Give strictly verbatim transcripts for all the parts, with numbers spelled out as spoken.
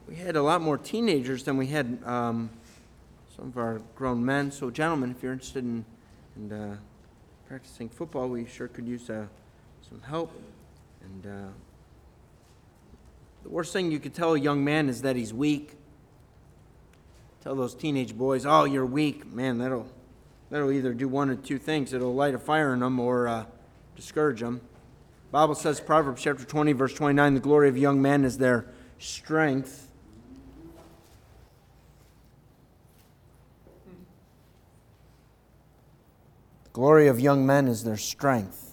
we had a lot more teenagers than we had um, some of our grown men. So, gentlemen, if you're interested in, in uh, practicing football, we sure could use uh, some help. And uh, the worst thing you could tell a young man is that he's weak. Tell those teenage boys, "Oh, you're weak." Man, that'll that'll either do one of two things. It'll light a fire in them or uh, discourage them. The Bible says, Proverbs chapter twenty, verse twenty-nine, the glory of young men is their strength. The glory of young men is their strength.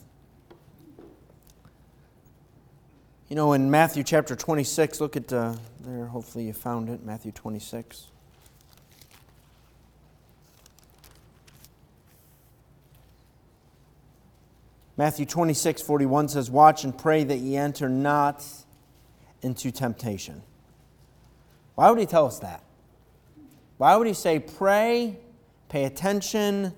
You know, in Matthew chapter twenty-six, look at uh, there, hopefully you found it, Matthew twenty-six. Matthew twenty-six, forty-one says, "Watch and pray that ye enter not into temptation." Why would he tell us that? Why would he say, pray, pay attention,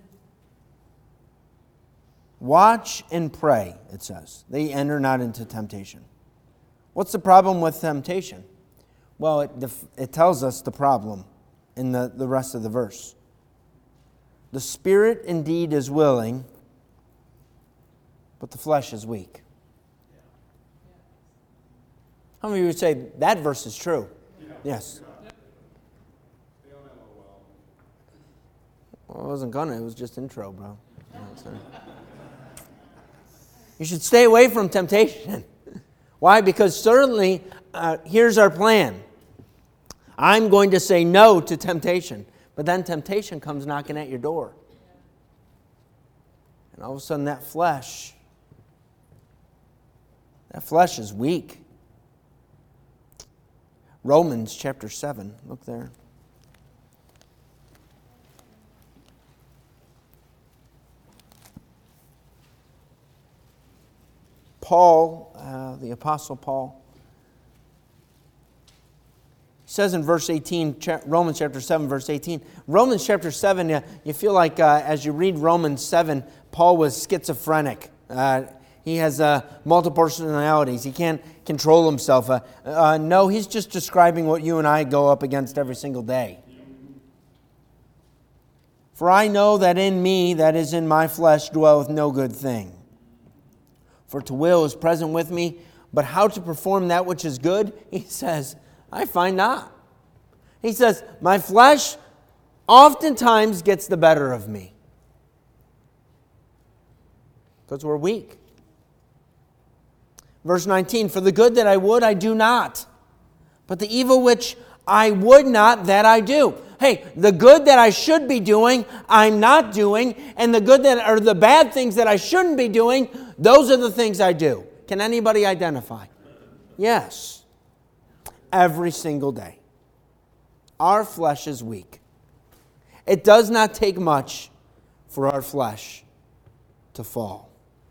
watch and pray, it says. They enter not into temptation. What's the problem with temptation? Well, it, it tells us the problem in the, the rest of the verse. The spirit indeed is willing, but the flesh is weak. How many of you would say that verse is true? Yeah. Yes. Well, I wasn't gonna. It was just intro, bro. You should stay away from temptation. Why? Because certainly, uh, here's our plan. I'm going to say no to temptation. But then temptation comes knocking at your door. And all of a sudden that flesh... That flesh is weak. Romans chapter seven. Look there. Paul, uh, the Apostle Paul, says in verse eighteen, Romans chapter seven, verse eighteen. Romans chapter seven, uh, you feel like uh, as you read Romans seven, Paul was schizophrenic. Uh, He has uh, multiple personalities. He can't control himself. Uh, uh, no, he's just describing what you and I go up against every single day. "For I know that in me, that is in my flesh, dwelleth no good thing. For to will is present with me, but how to perform that which is good," he says, "I find not." He says, my flesh oftentimes gets the better of me. Because we're weak. Verse nineteen, "For the good that I would, I do not. But the evil which I would not, that I do." Hey, the good that I should be doing, I'm not doing. And the good that, or the bad things that I shouldn't be doing, those are the things I do. Can anybody identify? Yes. Every single day. Our flesh is weak. It does not take much for our flesh to fall.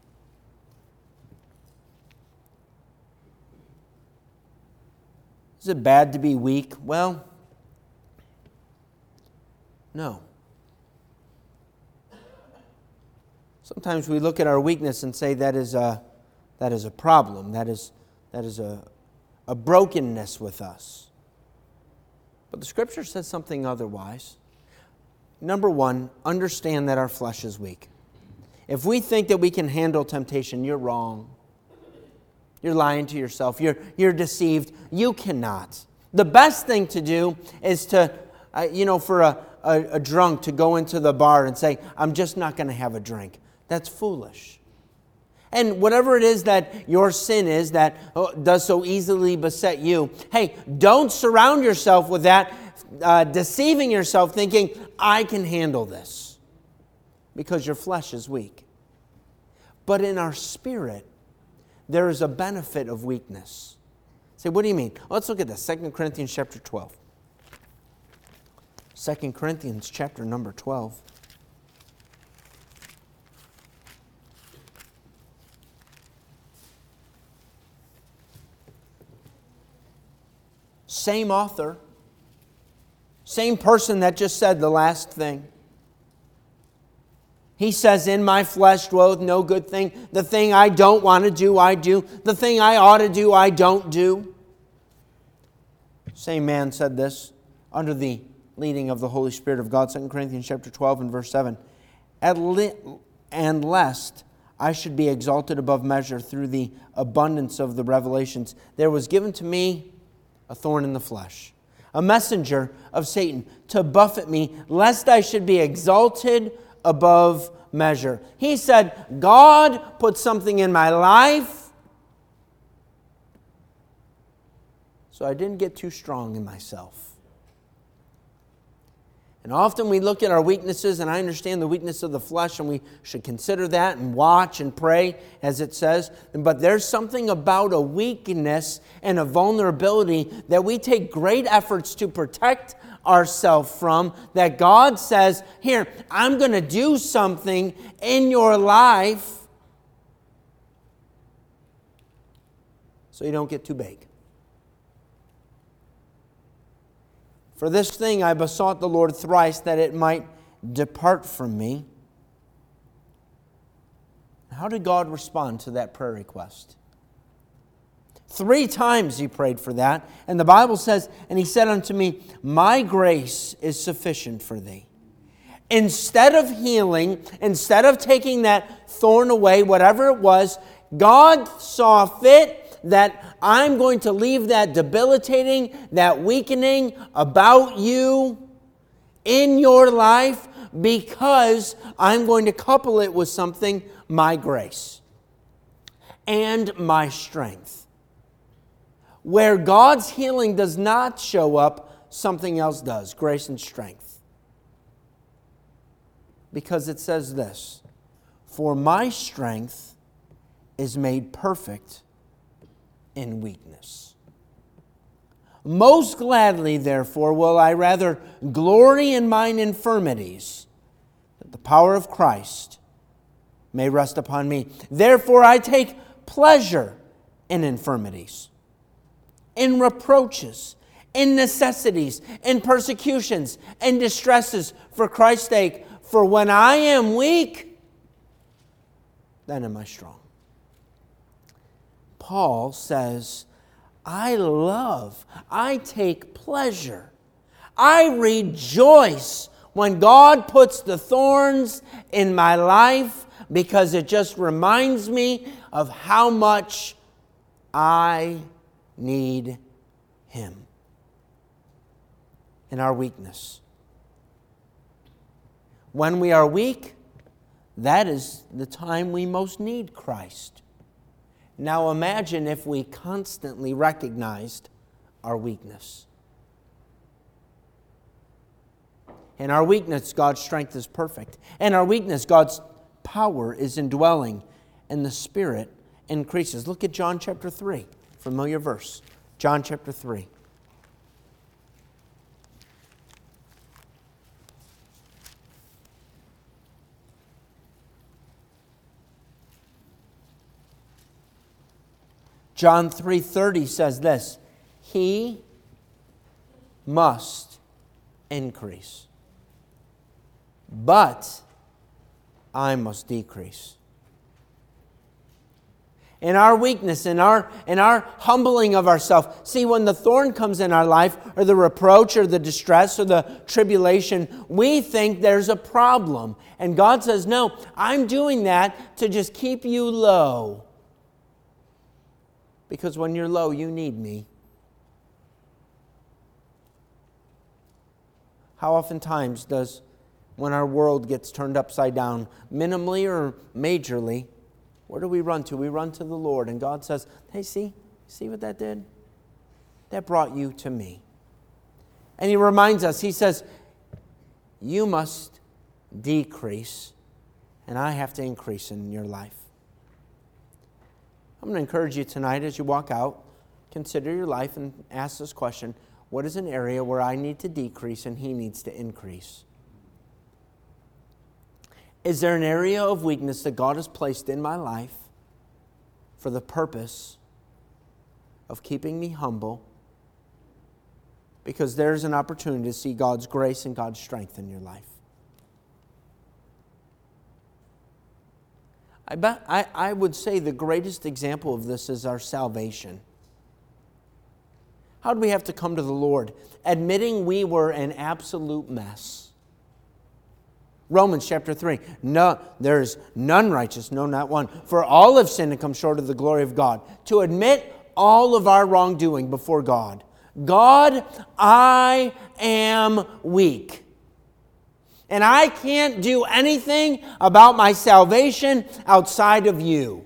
Is it bad to be weak? Well, no. Sometimes we look at our weakness and say that is a, that is a problem. That is, that is a, a brokenness with us. But the Scripture says something otherwise. Number one, understand that our flesh is weak. If we think that we can handle temptation, you're wrong. You're lying to yourself. You're, you're deceived. You cannot. The best thing to do is to, uh, you know, for a, a, a drunk to go into the bar and say, I'm just not going to have a drink. That's foolish. And whatever it is that your sin is that does so easily beset you, hey, don't surround yourself with that, uh, deceiving yourself, thinking, I can handle this. Because your flesh is weak. But in our spirit, there is a benefit of weakness. Say, what do you mean? Let's look at this. Second Corinthians chapter twelve. Second Corinthians chapter number twelve. Same author. Same person that just said the last thing. He says, in my flesh dwelleth no good thing. The thing I don't want to do, I do. The thing I ought to do, I don't do. Same man said this under the leading of the Holy Spirit of God, Second Corinthians chapter twelve and verse seven. And lest I should be exalted above measure through the abundance of the revelations, there was given to me a thorn in the flesh, a messenger of Satan to buffet me, lest I should be exalted above measure. He said, God put something in my life, so I didn't get too strong in myself. And often we look at our weaknesses, and I understand the weakness of the flesh, and we should consider that and watch and pray, as it says. But there's something about a weakness and a vulnerability that we take great efforts to protect ourselves from, that God says, here, I'm going to do something in your life so you don't get too big. For this thing I besought the Lord thrice, that it might depart from me. How did God respond to that prayer request? Three times he prayed for that. And the Bible says, and he said unto me, my grace is sufficient for thee. Instead of healing, instead of taking that thorn away, whatever it was, God saw fit that I'm going to leave that debilitating, that weakening about you in your life, because I'm going to couple it with something, my grace and my strength. Where God's healing does not show up, something else does, grace and strength. Because it says this, for my strength is made perfect in weakness. Most gladly, therefore, will I rather glory in mine infirmities, that the power of Christ may rest upon me. Therefore, I take pleasure in infirmities, in reproaches, in necessities, in persecutions, and distresses for Christ's sake. For when I am weak, then am I strong. Paul says, I love, I take pleasure, I rejoice when God puts the thorns in my life, because it just reminds me of how much I need Him in our weakness. When we are weak, that is the time we most need Christ. Now imagine if we constantly recognized our weakness. In our weakness, God's strength is perfect. In our weakness, God's power is indwelling, and the Spirit increases. Look at John chapter three, familiar verse. John chapter three. John three thirty says this, He must increase, but I must decrease. In our weakness, in our, in our humbling of ourselves, see, when the thorn comes in our life, or the reproach, or the distress, or the tribulation, we think there's a problem. And God says, no, I'm doing that to just keep you low. Because when you're low, you need me. How oftentimes does, when our world gets turned upside down, minimally or majorly, where do we run to? We run to the Lord. And God says, hey, see? See what that did? That brought you to me. And He reminds us, He says, you must decrease, and I have to increase in your life. I'm going to encourage you tonight as you walk out, consider your life and ask this question, what is an area where I need to decrease and He needs to increase? Is there an area of weakness that God has placed in my life for the purpose of keeping me humble? Because there's an opportunity to see God's grace and God's strength in your life. I, bet, I, I would say the greatest example of this is our salvation. How How did we have to come to the Lord? Admitting we were an absolute mess. Romans chapter three, no, there is none righteous, no, not one. For all have sinned and come short of the glory of God. To admit all of our wrongdoing before God. God, I am weak. And I can't do anything about my salvation outside of you.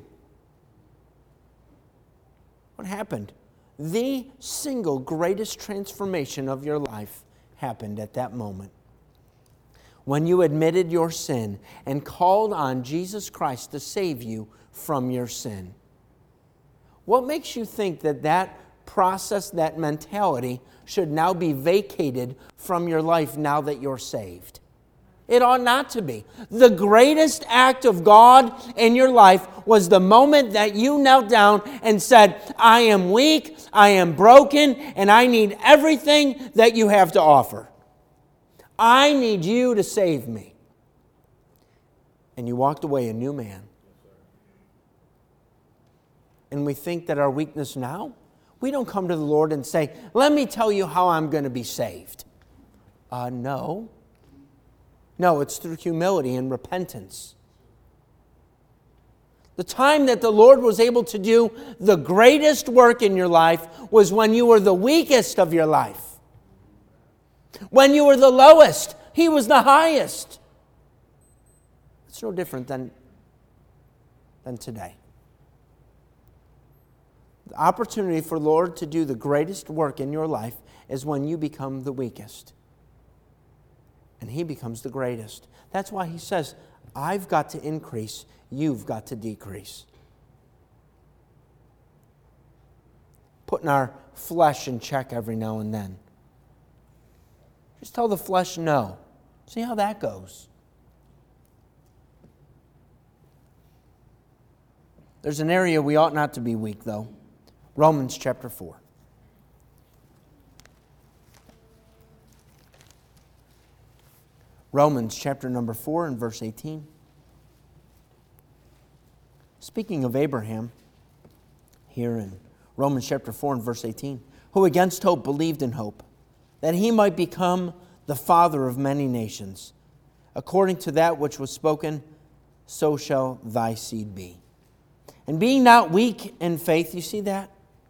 What happened? The single greatest transformation of your life happened at that moment. When you admitted your sin and called on Jesus Christ to save you from your sin. What makes you think that that process, that mentality, should now be vacated from your life now that you're saved? It ought not to be. The greatest act of God in your life was the moment that you knelt down and said, I am weak, I am broken, and I need everything that you have to offer. I need you to save me. And you walked away a new man. And we think that our weakness now, we don't come to the Lord and say, let me tell you how I'm going to be saved. Uh, no. No, it's through humility and repentance. The time that the Lord was able to do the greatest work in your life was when you were the weakest of your life. When you were the lowest, He was the highest. It's no different than, than today. The opportunity for the Lord to do the greatest work in your life is when you become the weakest. And He becomes the greatest. That's why He says, I've got to increase, you've got to decrease. Putting our flesh in check every now and then. Just tell the flesh no. See how that goes. There's an area we ought not to be weak, though. Romans chapter four. Romans chapter number four and verse eighteen. Speaking of Abraham, here in Romans chapter four and verse eighteen, who against hope believed in hope, that he might become the father of many nations, according to that which was spoken, so shall thy seed be. And being not weak in faith, you see that?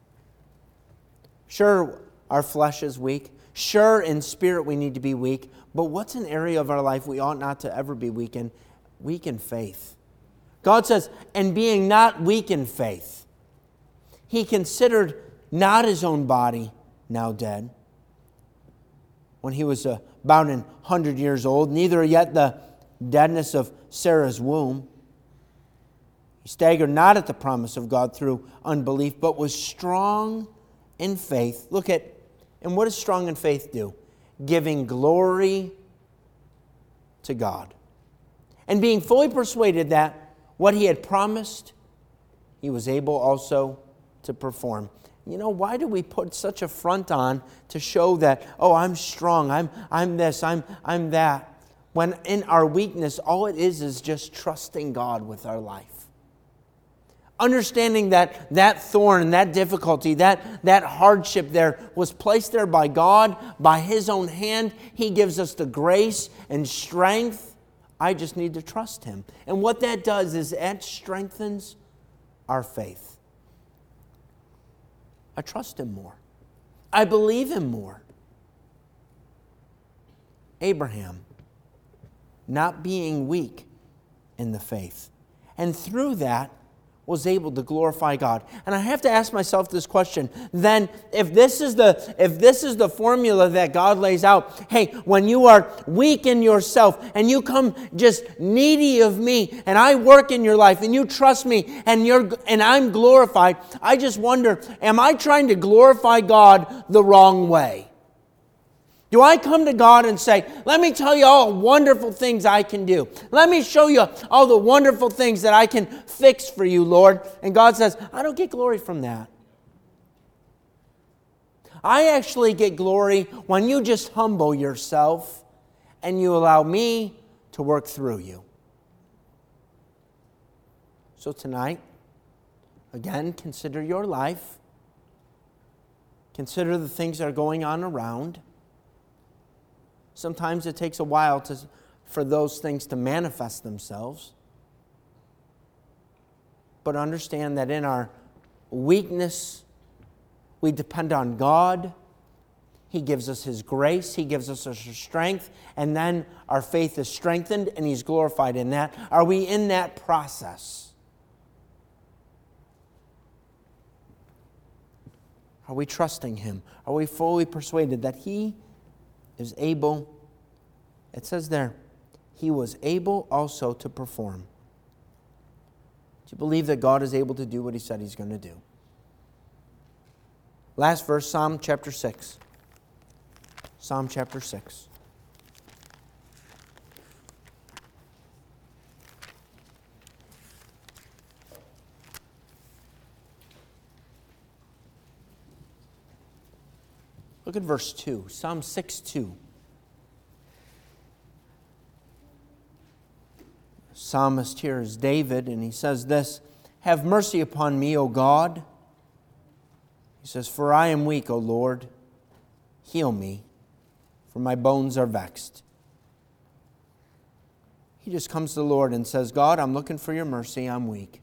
Sure, our flesh is weak. Sure, in spirit we need to be weak. But what's an area of our life we ought not to ever be weak in? Weak in faith. God says, and being not weak in faith, he considered not his own body now dead, when he was about an hundred years old, neither yet the deadness of Sarah's womb. He staggered not at the promise of God through unbelief, but was strong in faith. Look at, and what does strong in faith do? Giving glory to God. And being fully persuaded that what he had promised, he was able also to perform. You know, why do we put such a front on to show that, oh, I'm strong, I'm I'm this, I'm I'm that, when in our weakness, all it is is just trusting God with our life. Understanding that that thorn, that difficulty, that, that hardship there was placed there by God, by His own hand. He gives us the grace and strength. I just need to trust Him. And what that does is it strengthens our faith. I trust Him more. I believe Him more. Abraham, not being weak in the faith. And through that, was able to glorify God. And I have to ask myself this question. Then, if this is the if this is the formula that God lays out, hey, when you are weak in yourself and you come just needy of me and I work in your life and you trust me and you're and I'm glorified, I just wonder, am I trying to glorify God the wrong way? Do I come to God and say, let me tell you all the wonderful things I can do. Let me show you all the wonderful things that I can fix for you, Lord. And God says, I don't get glory from that. I actually get glory when you just humble yourself and you allow me to work through you. So tonight, again, consider your life. Consider the things that are going on around. Sometimes it takes a while to, for those things to manifest themselves. But understand that in our weakness, we depend on God. He gives us His grace. He gives us His strength. And then our faith is strengthened and He's glorified in that. Are we in that process? Are we trusting Him? Are we fully persuaded that He is able? It says there, He was able also to perform. Do you believe that God is able to do what He said He's going to do? Last verse, Psalm chapter six. Psalm chapter six. Look at verse two. Psalm six two. Psalmist here is David, and he says this, "Have mercy upon me, O God." He says, "For I am weak, O Lord. Heal me, for my bones are vexed." He just comes to the Lord and says, "God, I'm looking for your mercy. I'm weak."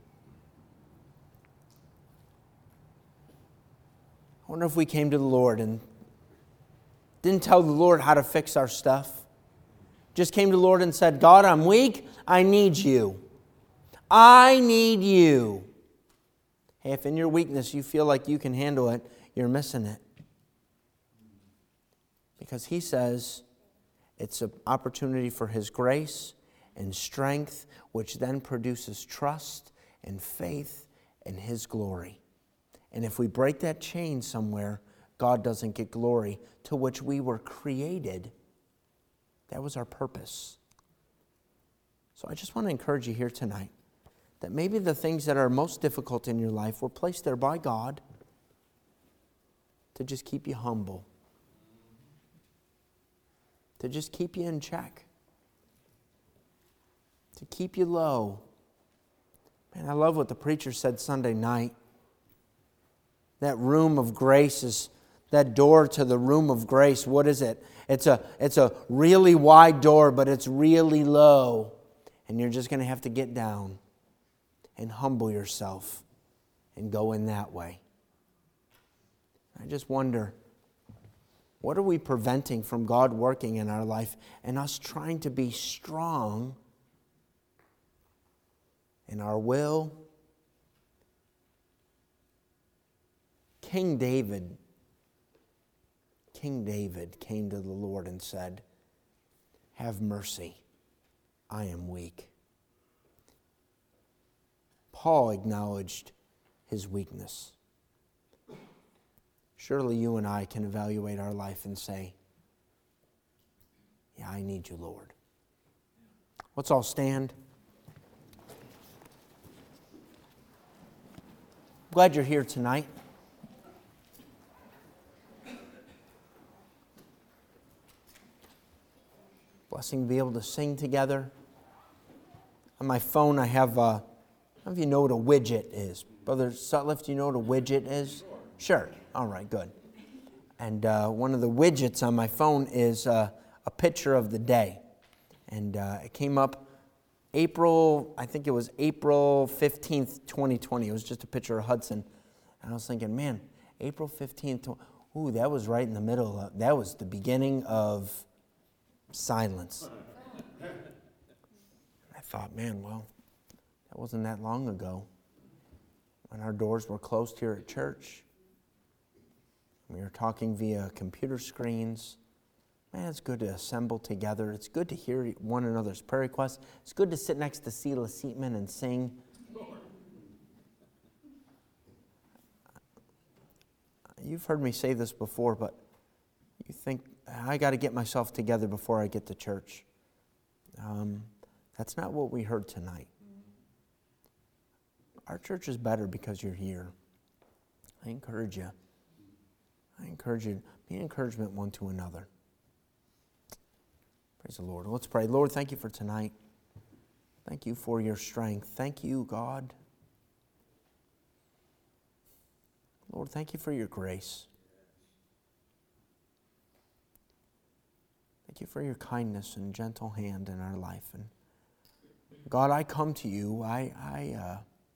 I wonder if we came to the Lord and didn't tell the Lord how to fix our stuff. Just came to the Lord and said, "God, I'm weak. I need you. I need you." Hey, if in your weakness you feel like you can handle it, you're missing it. Because He says it's an opportunity for His grace and strength, which then produces trust and faith in His glory. And if we break that chain somewhere, God doesn't get glory to which we were created. That was our purpose. So I just want to encourage you here tonight that maybe the things that are most difficult in your life were placed there by God to just keep you humble, to just keep you in check, to keep you low. Man, I love what the preacher said Sunday night. That room of grace is, that door to the room of grace, what is it? It's a, it's a really wide door, but it's really low. And you're just going to have to get down and humble yourself and go in that way. I just wonder, what are we preventing from God working in our life and us trying to be strong in our will? King David, King David came to the Lord and said, "Have mercy, I am weak." Paul acknowledged his weakness. Surely you and I can evaluate our life and say, "Yeah, I need you, Lord." Let's all stand. Glad you're here tonight. Blessing to be able to sing together. On my phone I have, uh, I don't know if you know what a widget is. Brother Sutliff, do you know what a widget is? Sure. All right, good. And uh, one of the widgets on my phone is uh, a picture of the day. And uh, it came up April, I think it was April fifteenth, twenty twenty. It was just a picture of Hudson. And I was thinking, man, April fifteenth, ooh, that was right in the middle. Of, that was the beginning of silence. I thought, man, well, that wasn't that long ago when our doors were closed here at church. We were talking via computer screens. Man, it's good to assemble together. It's good to hear one another's prayer requests. It's good to sit next to Sheila Seatman and sing. You've heard me say this before, but you think, I got to get myself together before I get to church. Um, that's not what we heard tonight. Our church is better because you're here. I encourage you. I encourage you. Be an encouragement one to another. Praise the Lord. Let's pray. Lord, thank you for tonight. Thank you for your strength. Thank you, God. Lord, thank you for your grace. Thank you for your kindness and gentle hand in our life. And God, I come to you. I, I uh,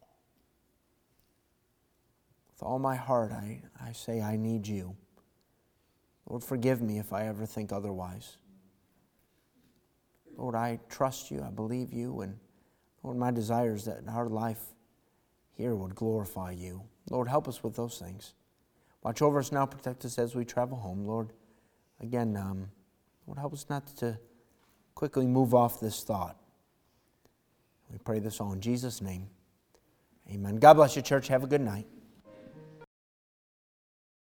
with all my heart, I, I say I need you. Lord, forgive me if I ever think otherwise. Lord, I trust you. I believe you. And Lord, my desire is that our life here would glorify you. Lord, help us with those things. Watch over us now. Protect us as we travel home. Lord, again, um, Lord, help us not to quickly move off this thought. We pray this all in Jesus' name. Amen. God bless you, church. Have a good night.